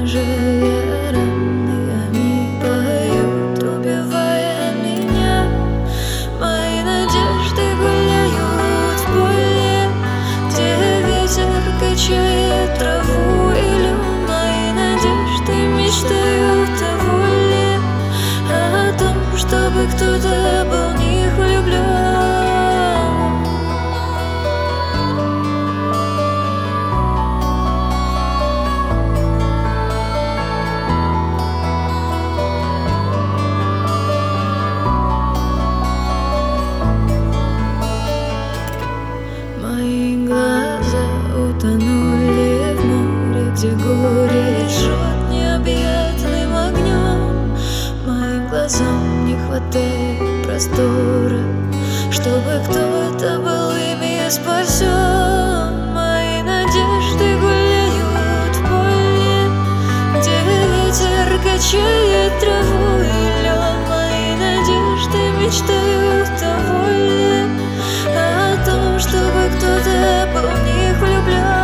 зажигая раны, они поют, убивая меня. Мои надежды гуляют в поле, где ветер качает траву и лен. Мои надежды мечтают о воле, о том, чтобы кто-то был в них влюблен. Мои глаза утонули в море, где горе жжет необъятным огнем. Моим глазам не хватает простора, чтобы кто-то был ими спасен. Мои надежды гуляют в поле, где ветер качает траву и лен. Мои надежды мечтают о воле, о том, чтобы кто-то был в них влюблен.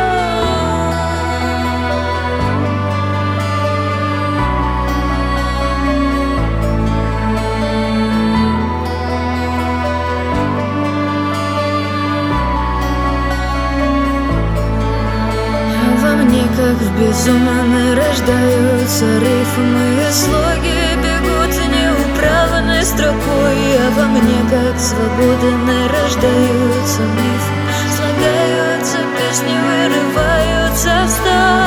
Во мне, как в безумной, рождаются рифмы и слоги, бегут неуправной строкой. А во мне, как свободной, рождаются мифы, слагаются песни, вырываются в сталь.